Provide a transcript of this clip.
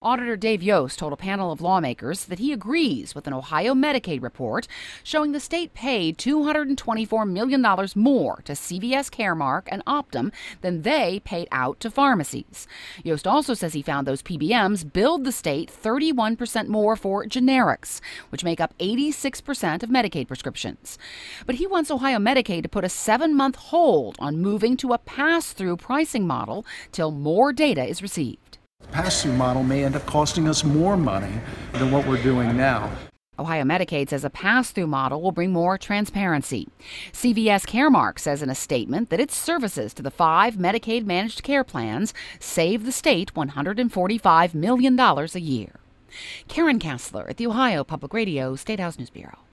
Auditor Dave Yost told a panel of lawmakers that he agrees with an Ohio Medicaid report showing the state paid $224 million more to CVS Caremark and Optum than they paid out to pharmacies. Yost also says he found those PBMs billed the state 31% more for generics, which make up 86% of Medicaid prescriptions. But he wants Ohio Medicaid to put a 7-month hold on moving to a pass-through pricing model till more data is received. Pass-through model may end up costing us more money than what we're doing now. Ohio Medicaid says a pass-through model will bring more transparency. CVS Caremark says in a statement that its services to the 5 Medicaid managed care plans save the state $145 million a year. Karen Kassler at the Ohio Public Radio State House News Bureau.